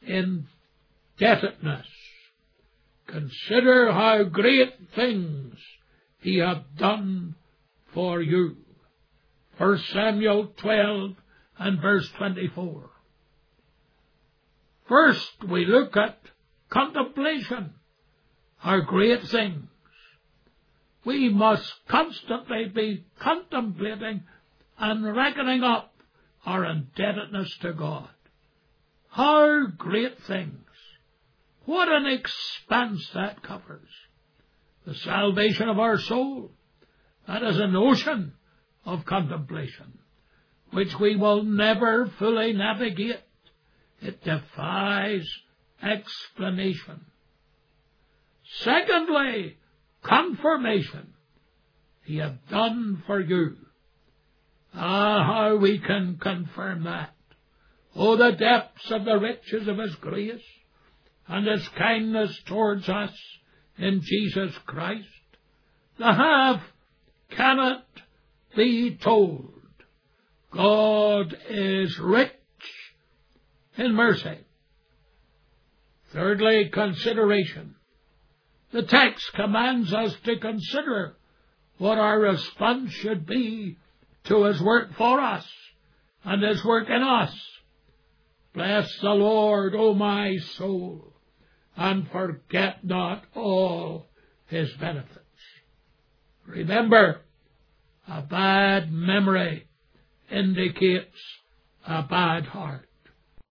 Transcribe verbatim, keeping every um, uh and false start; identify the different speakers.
Speaker 1: indebtedness. Consider how great things he hath done for you. First Samuel twelve and verse twenty-four. First, we look at contemplation, our great things. We must constantly be contemplating and reckoning up our indebtedness to God. How great things! What an expanse that covers. The salvation of our soul, that is an ocean of contemplation, which we will never fully navigate. It defies explanation. Secondly, confirmation. He hath done for you. Ah, how we can confirm that. Oh, the depths of the riches of his grace and his kindness towards us in Jesus Christ. The half cannot be told. God is rich in mercy. Thirdly, consideration. The text commands us to consider what our response should be to his work for us and his work in us. Bless the Lord, O my soul, and forget not all his benefits. Remember, a bad memory indicates a bad heart.